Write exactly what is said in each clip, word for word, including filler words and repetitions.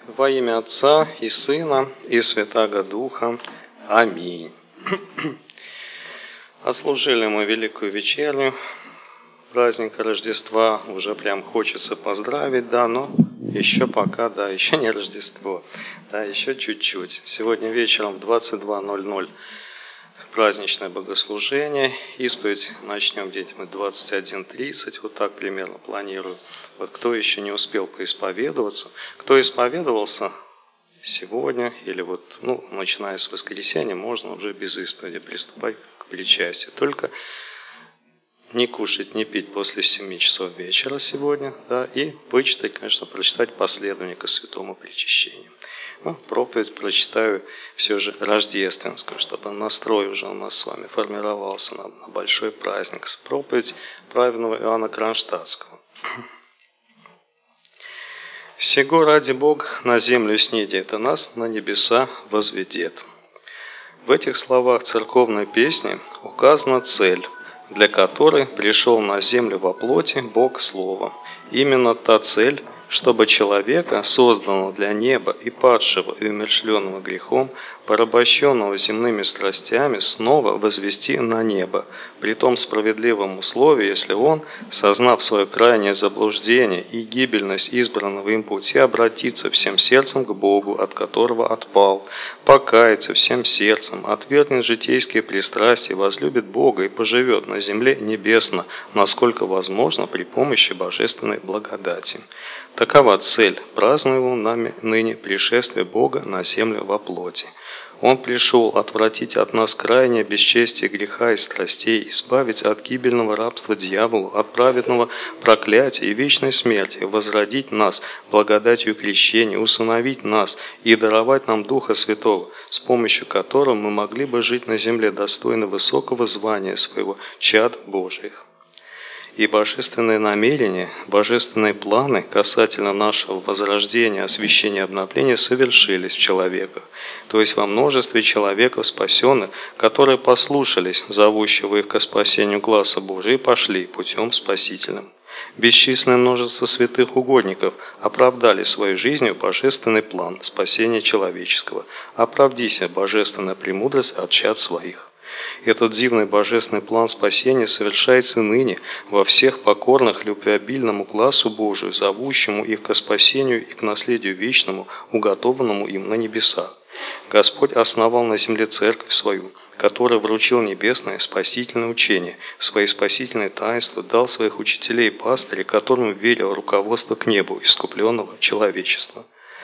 Во имя Отца и Сына и Святаго Духа. Аминь. Отслужили мы Великую Вечерню, праздника Рождества. Уже прям хочется поздравить, да, но еще пока, да, еще не Рождество, да, еще чуть-чуть. Сегодня вечером в двадцать два ноль ноль праздничное богослужение. Исповедь начнем где-то мы двадцать один тридцать, вот так примерно планирую. Вот кто еще не успел поисповедоваться, кто исповедовался сегодня или вот, ну, начиная с воскресенья, можно уже без исповеди приступать к причастию. Только не кушать, не пить после семи часов вечера сегодня, да, и вычитать, конечно, прочитать последование ко святому причащению. Ну, проповедь прочитаю все же рождественскую, чтобы настрой уже у нас с вами формировался на, на большой праздник. Проповедь праведного Иоанна Кронштадтского. «Сего ради Бог на землю снидет, и нас на небеса возведет». В этих словах церковной песни указана цель, для которой пришел на землю во плоти Бог Словом. Именно та цель, чтобы человека, созданного для неба и падшего и умерщвленного грехом, порабощенного земными страстями, снова возвести на небо, при том справедливом условии, если он, сознав свое крайнее заблуждение и гибельность избранного им пути, обратится всем сердцем к Богу, от которого отпал, покается всем сердцем, отвергнет житейские пристрастия, возлюбит Бога и поживет на земле небесно, насколько возможно при помощи божественной благодати. Такова цель празднуемого нами ныне пришествия Бога на землю во плоти. Он пришел отвратить от нас крайнее бесчестие греха и страстей, избавить от гибельного рабства дьяволу, от праведного проклятия и вечной смерти, возродить нас благодатью крещения, усыновить нас и даровать нам Духа Святого, с помощью которого мы могли бы жить на земле достойно высокого звания своего чад Божьих. И божественные намерения, божественные планы касательно нашего возрождения, освящения, обновления совершились в человеках, то есть во множестве человеков спасенных, которые послушались зовущего их ко спасению гласа Божия и пошли путем спасительным. Бесчисленное множество святых угодников оправдали своей жизнью божественный план спасения человеческого. Оправдися, божественная премудрость от чад своих. Этот дивный божественный план спасения совершается ныне во всех покорных любвеобильному гласу Божию, зовущему их ко спасению и к наследию вечному, уготованному им на небесах. Господь основал на земле церковь свою, которая вручил небесное спасительное учение, свои спасительные таинства, дал своих учителей и пастырей, которым верил руководство к небу искупленного человечества.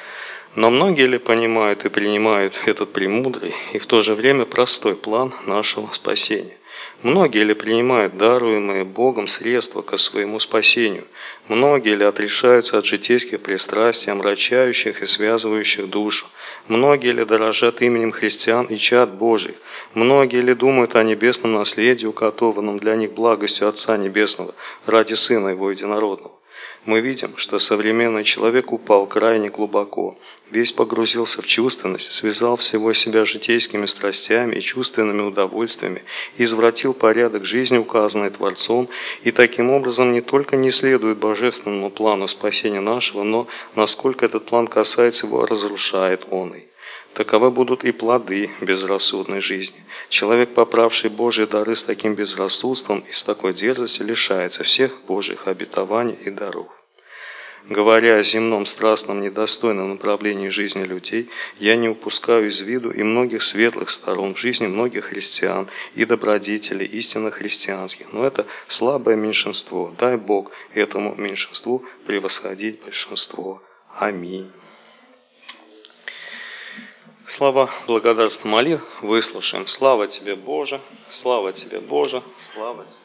Но многие ли понимают и принимают этот премудрый и в то же время простой план нашего спасения? Многие ли принимают даруемые Богом средства ко своему спасению? Многие ли отрешаются от житейских пристрастий, омрачающих и связывающих душу? Многие ли дорожат именем христиан и чад Божьих? Многие ли думают о небесном наследии, уготованном для них благостью Отца Небесного ради Сына Его Единородного? Мы видим, что современный человек упал крайне глубоко, весь погрузился в чувственность, связал всего себя житейскими страстями и чувственными удовольствиями, извратил порядок жизни, указанный Творцом, и таким образом не только не следует божественному плану спасения нашего, но, насколько этот план касается его, разрушает он и. Таковы будут и плоды безрассудной жизни. Человек, поправший Божьи дары с таким безрассудством и с такой дерзостью, лишается всех Божьих обетований и даров. Говоря о земном страстном недостойном направлении жизни людей, я не упускаю из виду и многих светлых сторон в жизни многих христиан и добродетелей истинно христианских, но это слабое меньшинство. Дай Бог этому меньшинству превосходить большинство. Аминь. Слова благодарства молитв выслушаем. Слава Тебе, Боже! Слава Тебе, Боже! Слава Тебе!